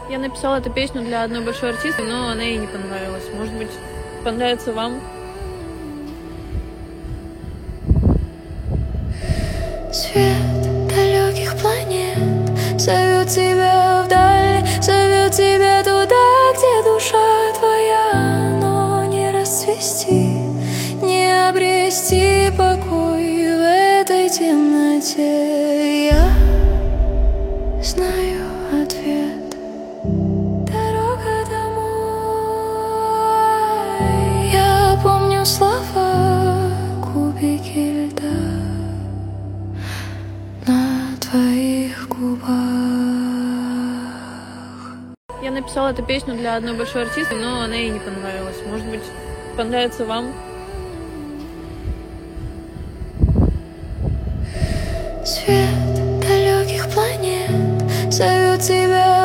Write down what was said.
Я написала эту песню для одной большой артистки, но она ей не понравилась. Может быть, понравится вам? Свет далеких планет зовет тебя вдаль, зовет тебя туда, где душа твоя, но не расцвести, не обрести покой в этой темноте. Я знаю ответ, дорога домой. Я помню слова, кубики льда на твоих губах. Я написала эту песню для одной большой артистки, но она ей не понравилась. Может быть, понравится вам? Свет далеких планет зовет тебя